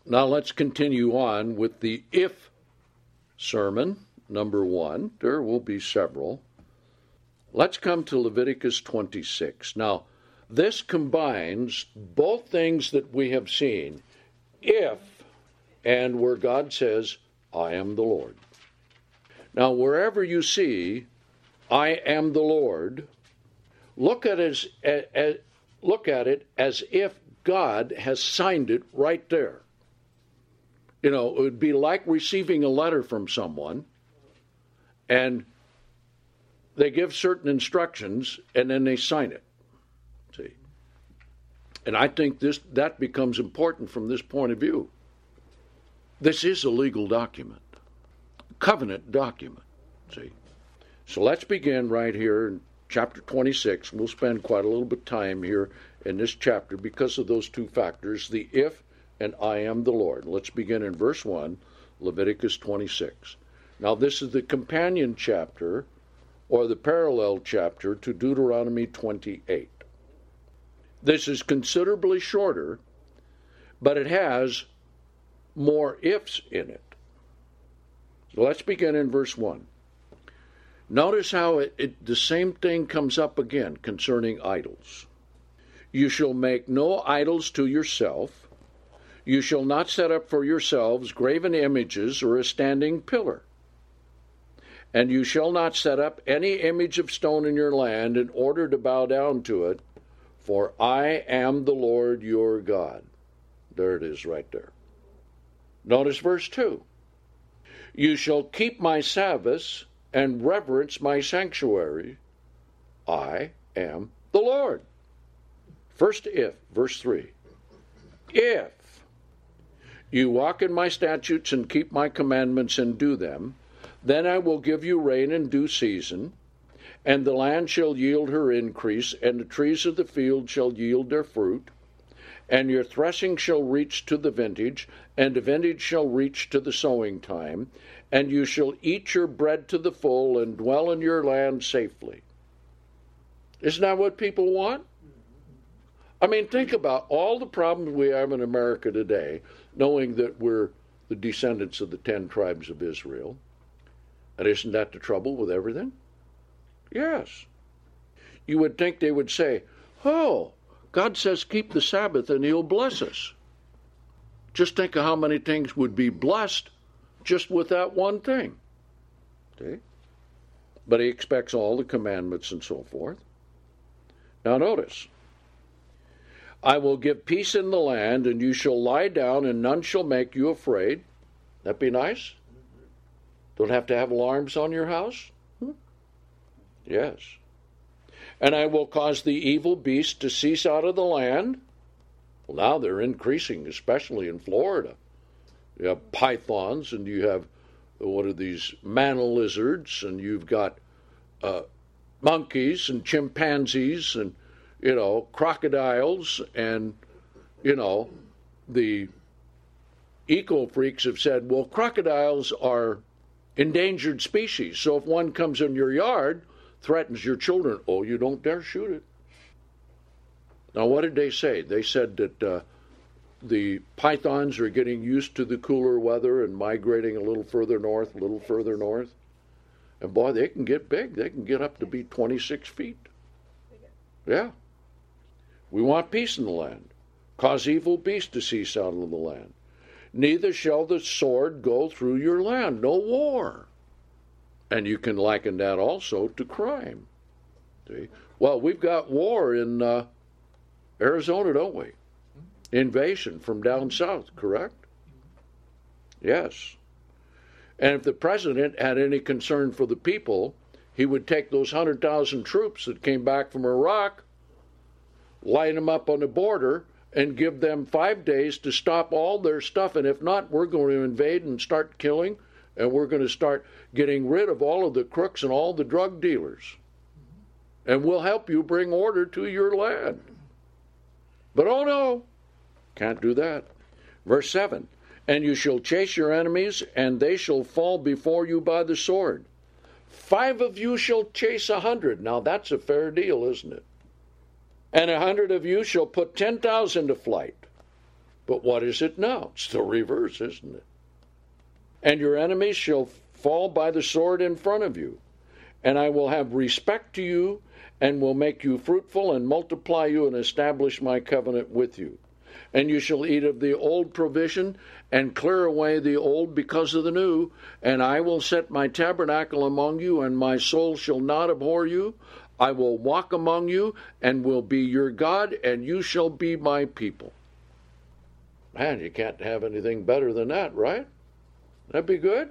Now let's continue on with the if sermon, number 1. There will be several. Let's come to Leviticus 26. Now, this combines both things that we have seen, if and where God says, I am the Lord. Now, wherever you see, I am the Lord, look at it as if God has signed it right there. You know, it would be like receiving a letter from someone, and they give certain instructions, and then they sign it. See? And I think that becomes important from this point of view. This is a legal document, covenant document. See? So let's begin right here in chapter 26. We'll spend quite a little bit of time here in this chapter because of those two factors, the if and I am the Lord. Let's begin in verse 1, Leviticus 26. Now this is the companion chapter, or the parallel chapter, to Deuteronomy 28. This is considerably shorter, but it has more ifs in it. So let's begin in verse 1. Notice how the same thing comes up again concerning idols. You shall make no idols to yourself. You shall not set up for yourselves graven images or a standing pillar. And you shall not set up any image of stone in your land in order to bow down to it, for I am the Lord your God. There it is right there. Notice verse 2. You shall keep my Sabbaths and reverence my sanctuary. I am the Lord. First if, verse 3. If you walk in my statutes and keep my commandments and do them, then I will give you rain in due season, and the land shall yield her increase, and the trees of the field shall yield their fruit, and your threshing shall reach to the vintage, and the vintage shall reach to the sowing time, and you shall eat your bread to the full and dwell in your land safely. Isn't that what people want? I mean, think about all the problems we have in America today, knowing that we're the descendants of the 10 tribes of Israel. And isn't that the trouble with everything? Yes. You would think they would say, oh, God says keep the Sabbath and he'll bless us. Just think of how many things would be blessed just with that one thing. See? But he expects all the commandments and so forth. Now notice, I will give peace in the land, and you shall lie down, and none shall make you afraid. That be nice? Don't have to have alarms on your house? Yes. And I will cause the evil beast to cease out of the land. Well, now they're increasing, especially in Florida. You have pythons, and you have, what are these, manna lizards, and you've got monkeys and chimpanzees and, crocodiles, and, the eco-freaks have said, well, crocodiles are endangered species, so if one comes in your yard, threatens your children, oh, you don't dare shoot it. Now, what did they say? They said that the pythons are getting used to the cooler weather and migrating a little further north. And boy, they can get big. They can get up to be 26 feet. Yeah. We want peace in the land. Cause evil beasts to cease out of the land. Neither shall the sword go through your land. No war. And you can liken that also to crime. See? Well, we've got war in Arizona, don't we? Invasion from down south, correct? Yes. And if the president had any concern for the people, he would take those 100,000 troops that came back from Iraq, line them up on the border, and give them 5 days to stop all their stuff. And if not, we're going to invade and start killing, and we're going to start getting rid of all of the crooks and all the drug dealers. And we'll help you bring order to your land. But oh no, can't do that. Verse 7, and you shall chase your enemies, and they shall fall before you by the sword. 5 of you shall chase 100. Now that's a fair deal, isn't it? And 100 of you shall put 10,000 to flight. But what is it now? It's the reverse, isn't it? And your enemies shall fall by the sword in front of you. And I will have respect to you, and will make you fruitful, and multiply you, and establish my covenant with you. And you shall eat of the old provision, and clear away the old because of the new. And I will set my tabernacle among you, and my soul shall not abhor you. I will walk among you, and will be your God, and you shall be my people. Man, you can't have anything better than that, right? That'd be good.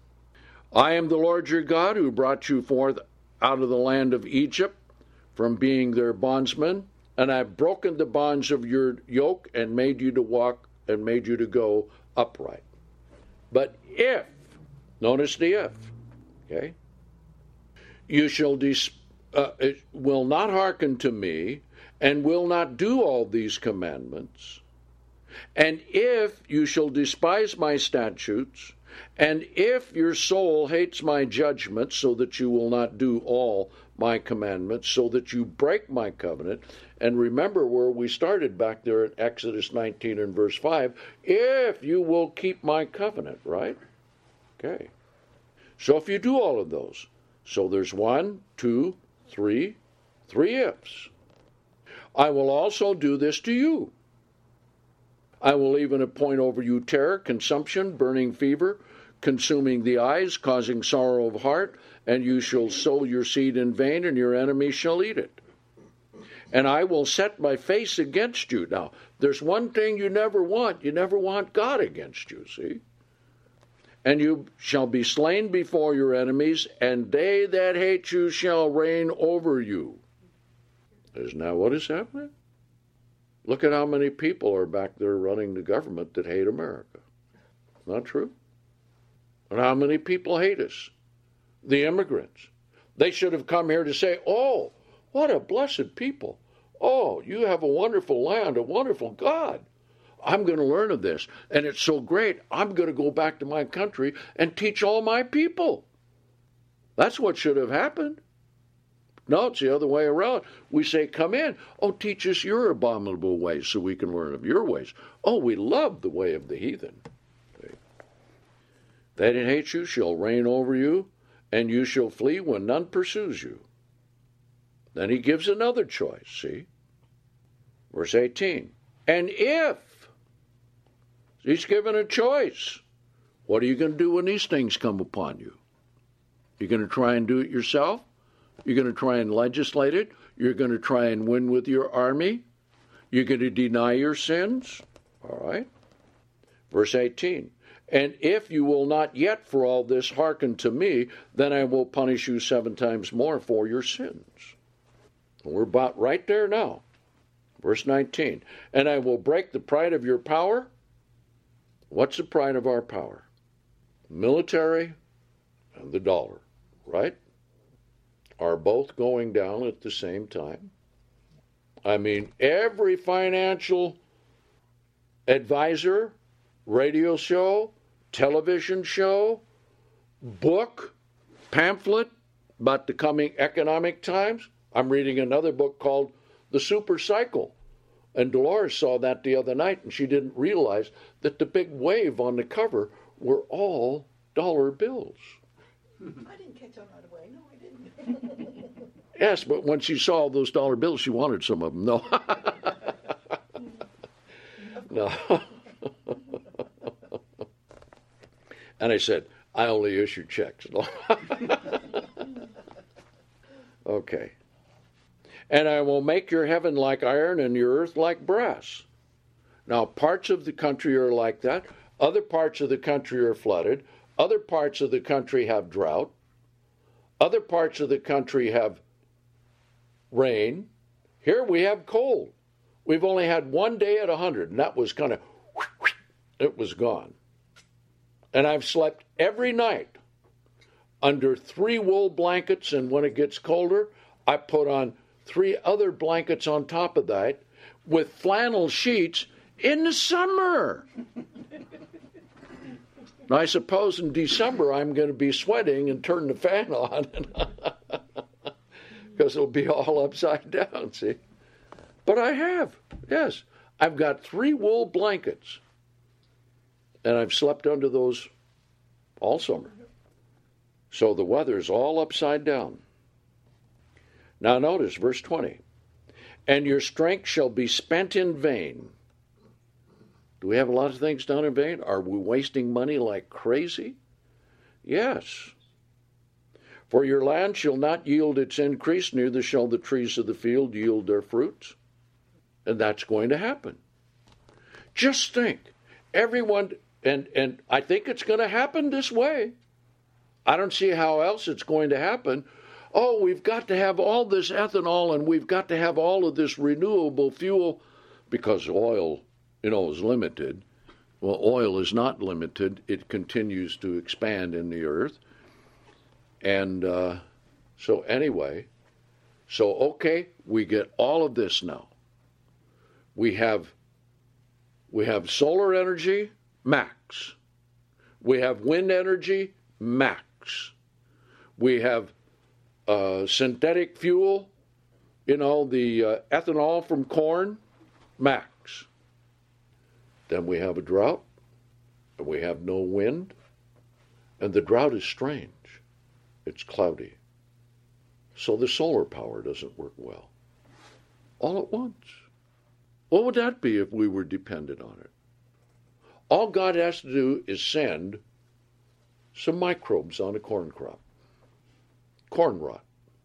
I am the Lord your God, who brought you forth out of the land of Egypt, from being their bondsman, and I've broken the bonds of your yoke, and made you to walk, and made you to go upright. But if, notice the if, okay, you shall will not hearken to me, and will not do all these commandments, and if you shall despise my statutes, and if your soul hates my judgments, so that you will not do all my commandments, so that you break my covenant. And remember where we started back there in Exodus 19 and verse 5, if you will keep my covenant, right? Okay. So if you do all of those, so there's 1, 2, 3 ifs. I will also do this to you. I will even appoint over you terror, consumption, burning fever, consuming the eyes, causing sorrow of heart, and you shall sow your seed in vain, and your enemies shall eat it. And I will set my face against you. Now, there's one thing you never want. You never want God against you, see? And you shall be slain before your enemies, and they that hate you shall reign over you. Isn't that what is happening? Look at how many people are back there running the government that hate America. Not true? And how many people hate us? The immigrants. They should have come here to say, oh, what a blessed people. Oh, you have a wonderful land, a wonderful God. I'm going to learn of this, and it's so great, I'm going to go back to my country and teach all my people. That's what should have happened. No, it's the other way around. We say, come in. Oh, teach us your abominable ways so we can learn of your ways. Oh, we love the way of the heathen. They that hate you shall reign over you, and you shall flee when none pursues you. Then he gives another choice, see? Verse 18. And if, he's given a choice. What are you going to do when these things come upon you? You're going to try and do it yourself? You're going to try and legislate it? You're going to try and win with your army? You're going to deny your sins? All right. Verse 18. And if you will not yet for all this hearken to me, then I will punish you 7 times more for your sins. We're about right there now. Verse 19. And I will break the pride of your power. What's the pride of our power? Military and the dollar, right? Are both going down at the same time. I mean, every financial advisor, radio show, television show, book, pamphlet about the coming economic times. I'm reading another book called The Super Cycle. And Dolores saw that the other night, and she didn't realize that the big wave on the cover were all dollar bills. I didn't catch on right away. No, I didn't. Yes, but when she saw those dollar bills, she wanted some of them. No. No. And I said, I only issue checks. Okay. And I will make your heaven like iron and your earth like brass. Now, parts of the country are like that. Other parts of the country are flooded. Other parts of the country have drought. Other parts of the country have rain. Here we have cold. We've only had one day at 100, and that was kind of, it was gone. And I've slept every night under 3 wool blankets, and when it gets colder, I put on 3 other blankets on top of that with flannel sheets in the summer. Now, I suppose in December I'm going to be sweating and turn the fan on because it'll be all upside down, see? But I have, yes. I've got 3 wool blankets, and I've slept under those all summer. So the weather's all upside down. Now notice verse 20. And your strength shall be spent in vain. Do we have a lot of things done in vain? Are we wasting money like crazy? Yes. For your land shall not yield its increase, neither shall the trees of the field yield their fruits. And that's going to happen. Just think, everyone, and I think it's going to happen this way. I don't see how else it's going to happen. Oh, we've got to have all this ethanol and we've got to have all of this renewable fuel because oil, is limited. Well, oil is not limited. It continues to expand in the earth. And so okay, we get all of this now. We have solar energy, max. We have wind energy, max. We have synthetic fuel, the ethanol from corn, max. Then we have a drought, and we have no wind, and the drought is strange. It's cloudy. So the solar power doesn't work well. All at once. What would that be if we were dependent on it? All God has to do is send some microbes on a corn crop. Corn rot.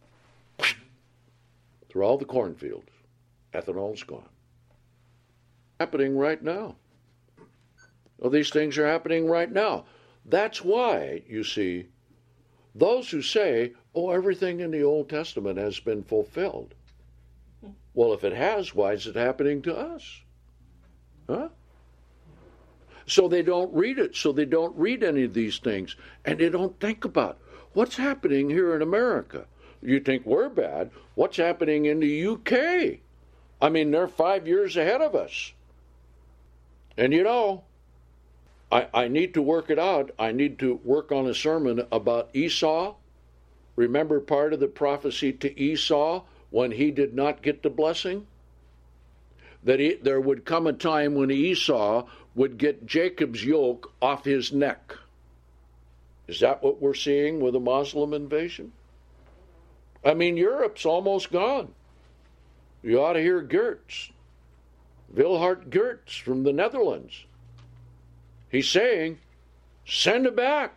Through all the cornfields. Ethanol's gone. Happening right now. Well, these things are happening right now. That's why, you see, those who say, everything in the Old Testament has been fulfilled. Well, if it has, why is it happening to us? Huh? So they don't read it. So they don't read any of these things. And they don't think about what's happening here in America. You think we're bad. What's happening in the UK? I mean, they're 5 years ahead of us. And I need to work it out. I need to work on a sermon about Esau. Remember part of the prophecy to Esau when he did not get the blessing? That there would come a time when Esau would get Jacob's yoke off his neck. Is that what we're seeing with a Muslim invasion? I mean, Europe's almost gone. You ought to hear Geertz, Wilhart Geertz from the Netherlands. He's saying, send it back.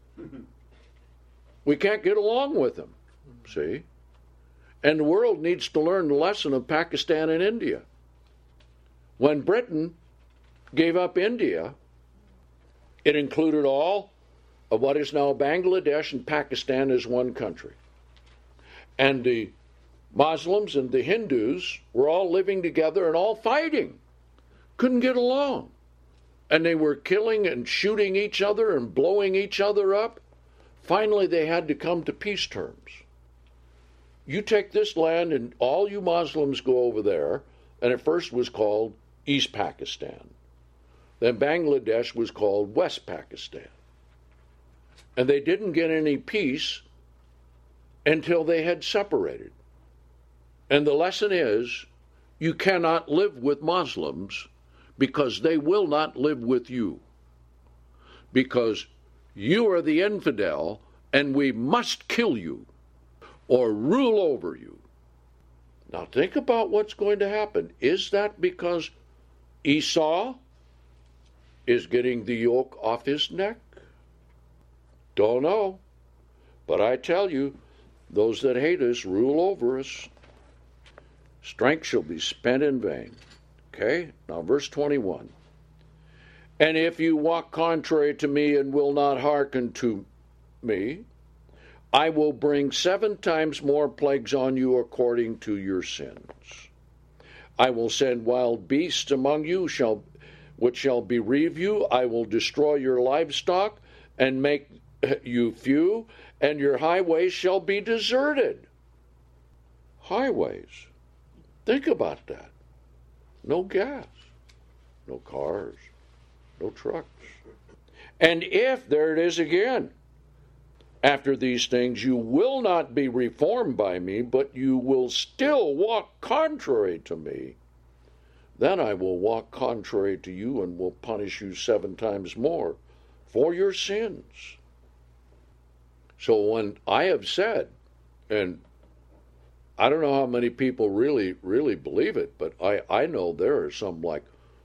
We can't get along with them, see? And the world needs to learn the lesson of Pakistan and India. When Britain gave up India, it included all of what is now Bangladesh and Pakistan as one country. And the Muslims and the Hindus were all living together and all fighting. Couldn't get along. And they were killing and shooting each other and blowing each other up. Finally, they had to come to peace terms. You take this land and all you Muslims go over there, and at first was called East Pakistan. Then Bangladesh was called West Pakistan. And they didn't get any peace until they had separated. And the lesson is, you cannot live with Muslims because they will not live with you. Because you are the infidel, and we must kill you or rule over you. Now think about what's going to happen. Is that because Esau is getting the yoke off his neck? Don't know. But I tell you, those that hate us rule over us. Strength shall be spent in vain. Okay, now verse 21. And if you walk contrary to me and will not hearken to me, I will bring 7 times more plagues on you according to your sins. I will send wild beasts among you, which shall bereave you. I will destroy your livestock and make you few, and your highways shall be deserted. Highways. Think about that. No gas, no cars, no trucks. And if, there it is again, after these things you will not be reformed by me, but you will still walk contrary to me, then I will walk contrary to you and will punish you 7 times more for your sins. So when I have said, and I don't know how many people really believe it, but I know there are some, like,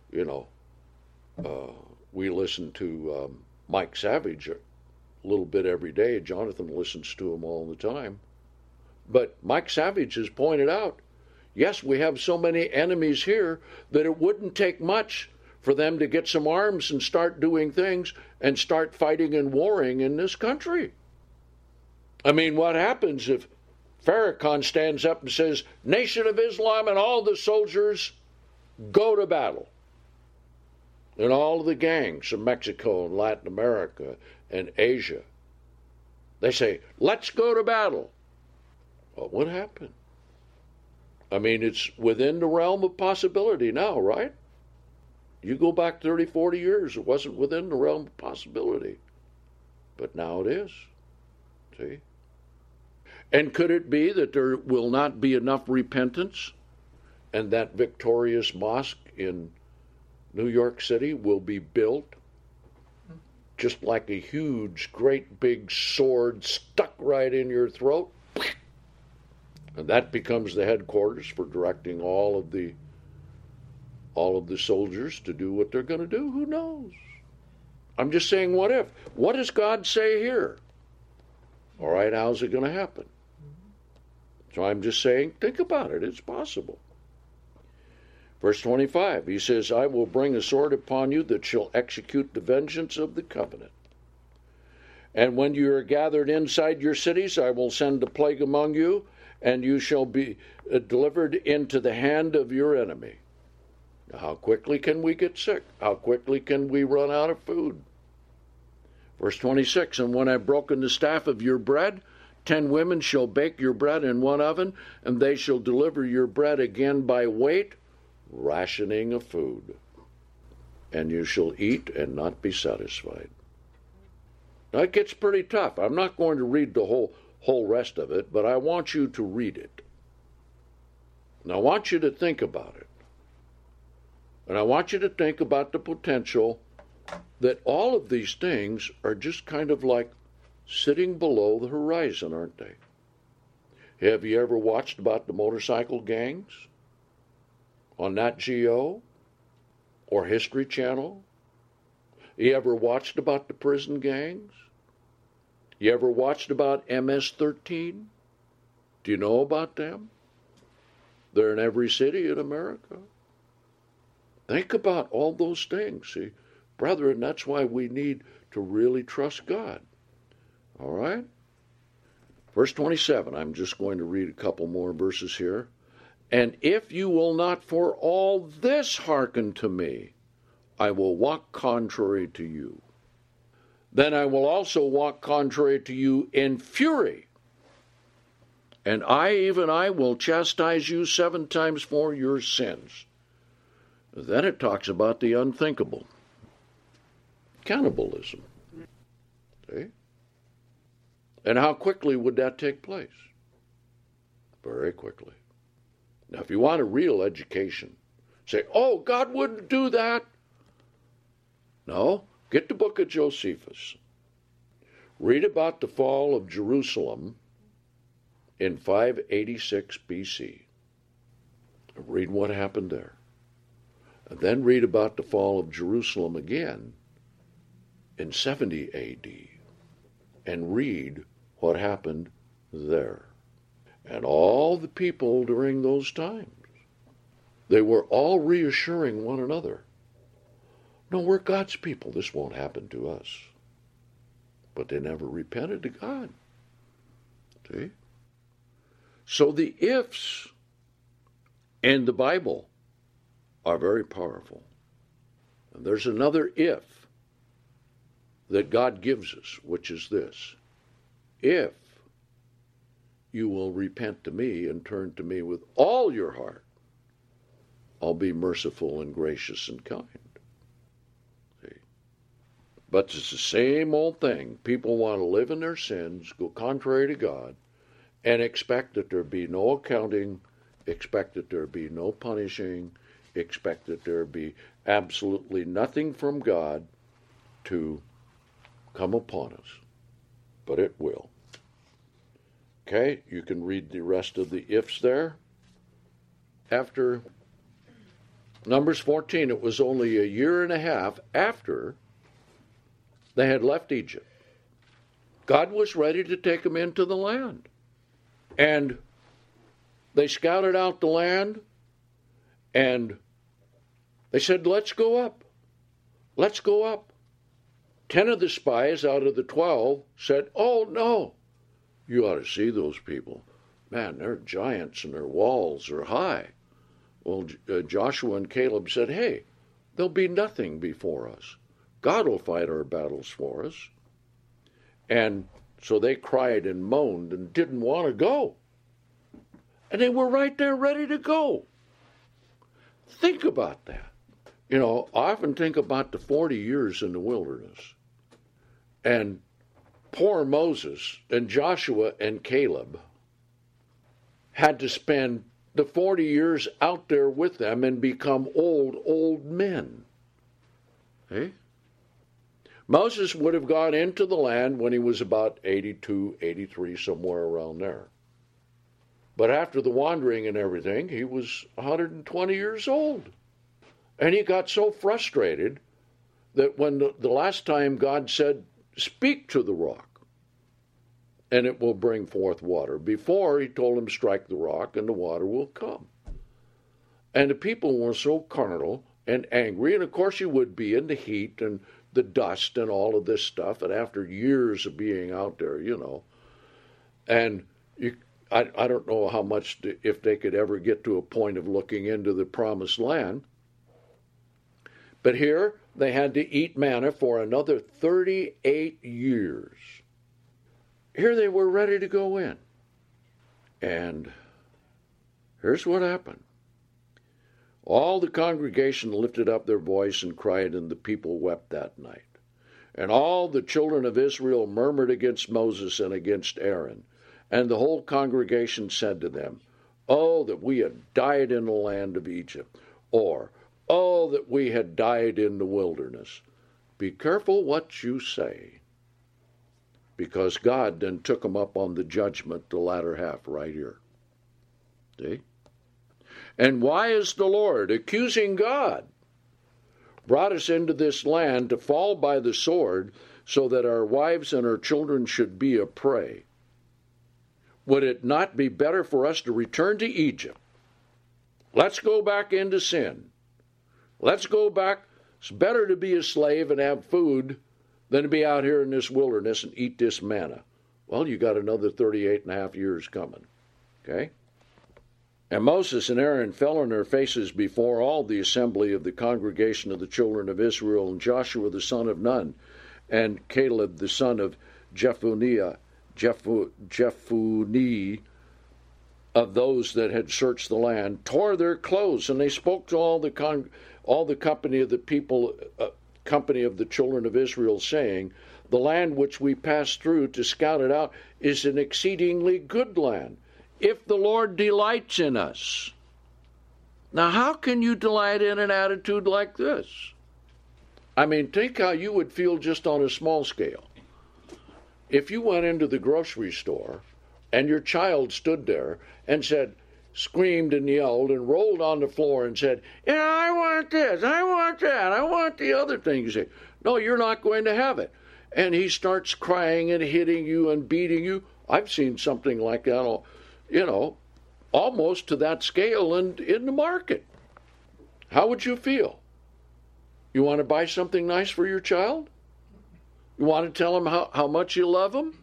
we listen to Mike Savage a little bit every day. Jonathan listens to him all the time. But Mike Savage has pointed out, yes, we have so many enemies here that it wouldn't take much for them to get some arms and start doing things and start fighting and warring in this country. I mean, what happens if Farrakhan stands up and says, Nation of Islam and all the soldiers go to battle? And all of the gangs of Mexico and Latin America and Asia, they say, let's go to battle. What would happen? I mean, it's within the realm of possibility now, right? You go back 30, 40 years, it wasn't within the realm of possibility. But now it is. See? And could it be that there will not be enough repentance and that victorious mosque in New York City will be built just like a huge, great big sword stuck right in your throat? And that becomes the headquarters for directing all of the soldiers to do what they're going to do. Who knows? I'm just saying, what if? What does God say here? All right, how's it going to happen? So I'm just saying, think about it. It's possible. Verse 25, he says, I will bring a sword upon you that shall execute the vengeance of the covenant. And when you are gathered inside your cities, I will send a plague among you, and you shall be delivered into the hand of your enemy. Now, how quickly can we get sick? How quickly can we run out of food? Verse 26, and when I've broken the staff of your bread, 10 women shall bake your bread in one oven, and they shall deliver your bread again by weight, rationing of food. And you shall eat and not be satisfied. Now, it gets pretty tough. I'm not going to read the whole rest of it, but I want you to read it. And I want you to think about it. And I want you to think about the potential that all of these things are just kind of like sitting below the horizon, aren't they? Have you ever watched about the motorcycle gangs on Nat Geo or History Channel? You ever watched about the prison gangs? You ever watched about MS-13? Do you know about them? They're in every city in America. Think about all those things. See, brethren, that's why we need to really trust God. All right? Verse 27, I'm just going to read a couple more verses here. And if you will not for all this hearken to me, I will walk contrary to you. Then I will also walk contrary to you in fury. And even I will chastise you 7 times for your sins. Then it talks about the unthinkable. Cannibalism. See? And how quickly would that take place? Very quickly. Now, if you want a real education, say, oh, God wouldn't do that. No. Get the book of Josephus. Read about the fall of Jerusalem in 586 BC. Read what happened there. And then read about the fall of Jerusalem again in 70 AD. And read what happened there. And all the people during those times, they were all reassuring one another. No, we're God's people. This won't happen to us. But they never repented to God. See? So the ifs in the Bible are very powerful. And there's another if that God gives us, which is this. If you will repent to me and turn to me with all your heart, I'll be merciful and gracious and kind. But it's the same old thing. People want to live in their sins, go contrary to God, and expect that there be no accounting, expect that there be no punishing, expect that there be absolutely nothing from God to come upon us. But it will. Okay, you can read the rest of the ifs there. After Numbers 14, it was only a year and a half after they had left Egypt. God was ready to take them into the land. And they scouted out the land, and they said, let's go up. Let's go up. 10 of the spies out of the 12 said, oh, no. You ought to see those people. Man, they're giants and their walls are high. Well, Joshua and Caleb said, hey, there'll be nothing before us. God will fight our battles for us. And so they cried and moaned and didn't want to go. And they were right there ready to go. Think about that. You know, I often think about the 40 years in the wilderness. And poor Moses and Joshua and Caleb had to spend the 40 years out there with them and become old men. Eh? Moses would have gone into the land when he was about 82, 83, somewhere around there. But after the wandering and everything, he was 120 years old. And he got so frustrated that when the last time God said, speak to the rock, and it will bring forth water. Before, he told him, strike the rock, and the water will come. And the people were so carnal and angry, and of course you would be in the heat and the dust and all of this stuff, and after years of being out there, you know. And I don't know how much, if they could ever get to a point of looking into the promised land. But here, they had to eat manna for another 38 years. Here they were ready to go in. And here's what happened. All the congregation lifted up their voice and cried, and the people wept that night. And all the children of Israel murmured against Moses and against Aaron. And the whole congregation said to them, oh, that we had died in the land of Egypt, or, oh, that we had died in the wilderness. Be careful what you say. Because God then took them up on the judgment, the latter half, right here. See? And why is the Lord, accusing God, brought us into this land to fall by the sword so that our wives and our children should be a prey? Would it not be better for us to return to Egypt? Let's go back into sin. Let's go back. It's better to be a slave and have food than to be out here in this wilderness and eat this manna. Well, you got another 38 and a half years coming. Okay? And Moses and Aaron fell on their faces before all the assembly of the congregation of the children of Israel, and Joshua the son of Nun, and Caleb the son of Jephunneh, of those that had searched the land, tore their clothes, and they spoke to all the company of the people, company of the children of Israel, saying, the land which we passed through to scout it out is an exceedingly good land, if the Lord delights in us. Now, how can you delight in an attitude like this? I mean, think how you would feel just on a small scale. If you went into the grocery store and your child stood there and said, screamed and yelled and rolled on the floor and said, yeah, I want this, I want that, I want the other thing. You say, no, you're not going to have it. And he starts crying and hitting you and beating you. I've seen something like that, you know, almost to that scale and in the market. How would you feel? You want to buy something nice for your child? You want to tell him how much you love him?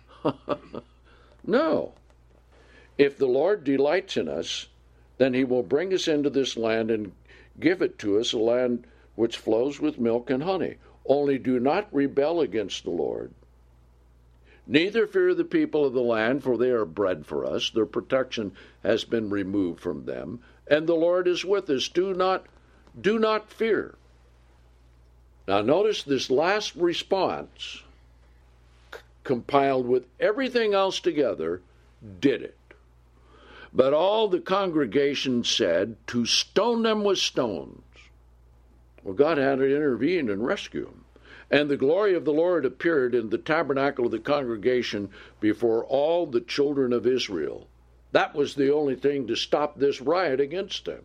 No. If the Lord delights in us, then he will bring us into this land and give it to us, a land which flows with milk and honey. Only do not rebel against the Lord. Neither fear the people of the land, for they are bread for us. Their protection has been removed from them, and the Lord is with us. Do not fear. Now notice this last response, compiled with everything else together, did it. But all the congregation said to stone them with stones. Well, God had to intervene and rescue them. And the glory of the Lord appeared in the tabernacle of the congregation before all the children of Israel. That was the only thing to stop this riot against them.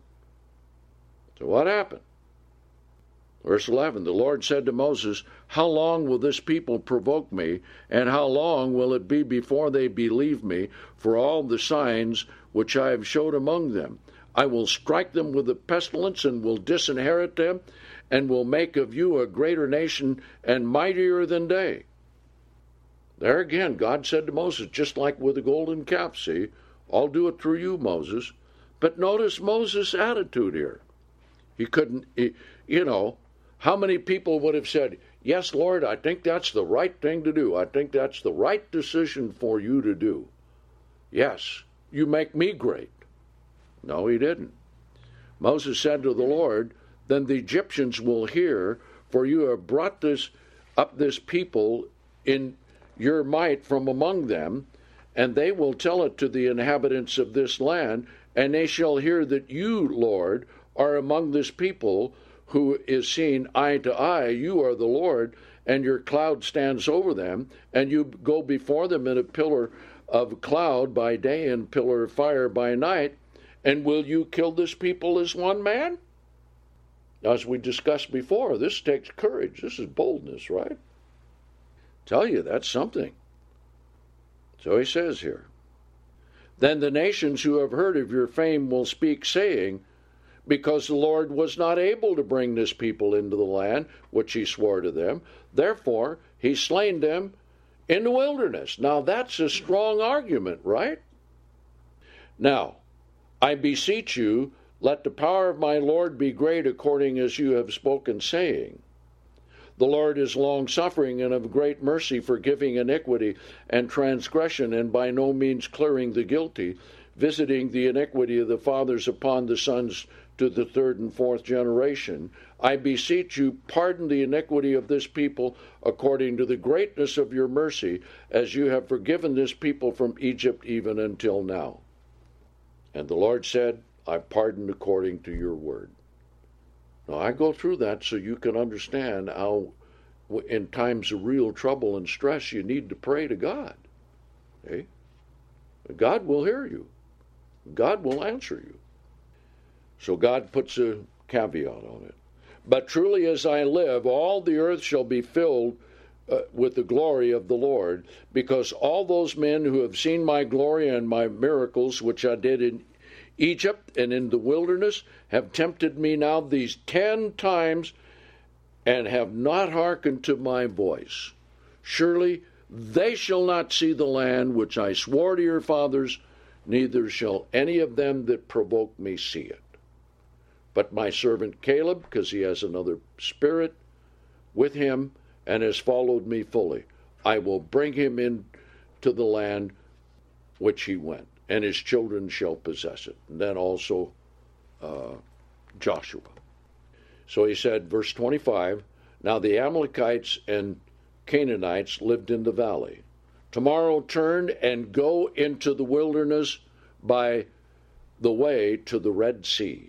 So what happened? Verse 11, the Lord said to Moses, how long will this people provoke me, and how long will it be before they believe me for all the signs which I have showed among them? I will strike them with a pestilence, and will disinherit them, and will make of you a greater nation and mightier than they. There again, God said to Moses, just like with the golden calf, see, I'll do it through you, Moses. But notice Moses' attitude here. He couldn't, how many people would have said, yes, Lord, I think that's the right thing to do. I think that's the right decision for you to do. Yes, you make me great. No, he didn't. Moses said to the Lord, then the Egyptians will hear, for you have brought this people in your might from among them, and they will tell it to the inhabitants of this land, and they shall hear that you, Lord, are among this people, who is seen eye to eye. You are the Lord, and your cloud stands over them, and you go before them in a pillar of cloud by day and pillar of fire by night. And will you kill this people as one man? As we discussed before, this takes courage. This is boldness, right? Tell you, that's something. So he says here, then the nations who have heard of your fame will speak, saying, because the Lord was not able to bring this people into the land which he swore to them, therefore he slain them in the wilderness. Now that's a strong argument, right? Now, I beseech you, let the power of my Lord be great according as you have spoken, saying, the Lord is long-suffering and of great mercy, forgiving iniquity and transgression, and by no means clearing the guilty, visiting the iniquity of the fathers upon the sons to the third and fourth generation. I beseech you, pardon the iniquity of this people according to the greatness of your mercy, as you have forgiven this people from Egypt even until now. And the Lord said, I pardon according to your word. Now, I go through that so you can understand how in times of real trouble and stress you need to pray to God. Okay? God will hear you. God will answer you. So God puts a caveat on it. But truly as I live, all the earth shall be filled with the glory of the Lord, because all those men who have seen my glory and my miracles, which I did in Egypt and in the wilderness, have tempted me now these 10 times, and have not hearkened to my voice. Surely they shall not see the land which I swore to your fathers, neither shall any of them that provoke me see it. But my servant Caleb, because he has another spirit with him and has followed me fully, I will bring him into the land which he went, and his children shall possess it. And then also Joshua. So he said, verse 25, now the Amalekites and Canaanites lived in the valley. Tomorrow turn and go into the wilderness by the way to the Red Sea.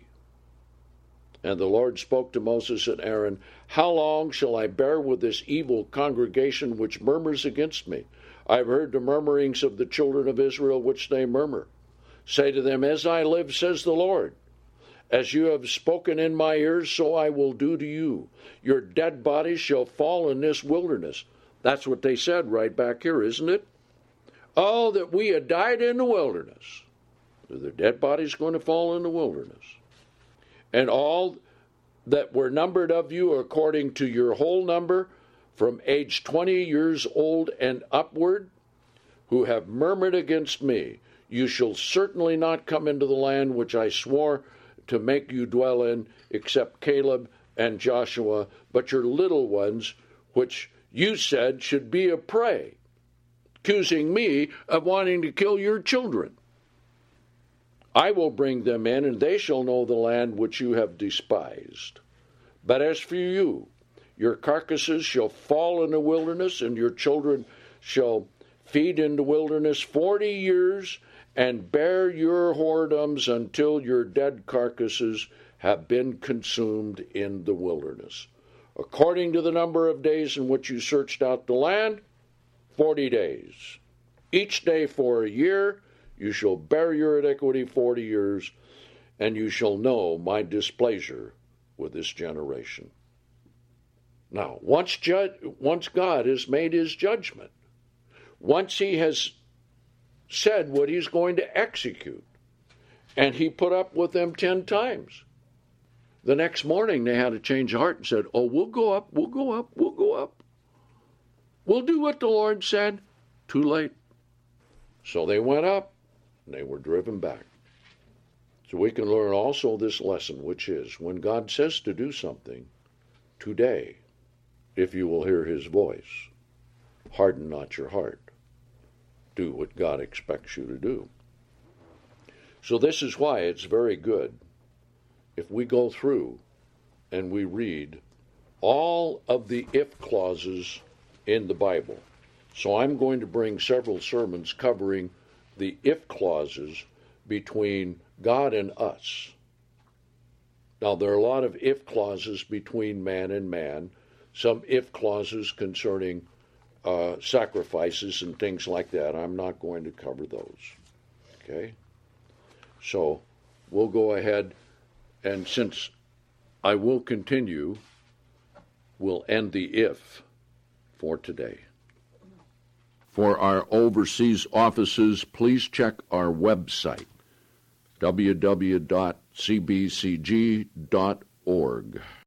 And the Lord spoke to Moses and Aaron, how long shall I bear with this evil congregation which murmurs against me? I have heard the murmurings of the children of Israel which they murmur. Say to them, as I live, says the Lord, as you have spoken in my ears, so I will do to you. Your dead bodies shall fall in this wilderness. That's what they said right back here, isn't it? Oh, that we had died in the wilderness. Are the dead bodies going to fall in the wilderness? And all that were numbered of you according to your whole number, from age 20 years old and upward, who have murmured against me, you shall certainly not come into the land which I swore to make you dwell in, except Caleb and Joshua, but your little ones, which you said should be a prey, accusing me of wanting to kill your children. I will bring them in, and they shall know the land which you have despised. But as for you, your carcasses shall fall in the wilderness, and your children shall feed in the wilderness 40 years, and bear your whoredoms until your dead carcasses have been consumed in the wilderness. According to the number of days in which you searched out the land, 40 days. Each day for a year, you shall bear your iniquity 40 years, and you shall know my displeasure with this generation. Now, once God has made his judgment, once he has said what he's going to execute, and he put up with them 10 times, the next morning they had a change of heart and said, oh, we'll go up, we'll go up, we'll go up. We'll do what the Lord said. Too late. So they went up, and they were driven back. So we can learn also this lesson, which is, when God says to do something, today, if you will hear his voice, harden not your heart. Do what God expects you to do. So this is why it's very good if we go through and we read all of the if clauses in the Bible. So I'm going to bring several sermons covering the if clauses between God and us. Now, there are a lot of if clauses between man and man, some if clauses concerning sacrifices and things like that. I'm not going to cover those. Okay? So we'll go ahead, and since I will continue, we'll end the if for today. For our overseas offices, please check our website, www.cbcg.org.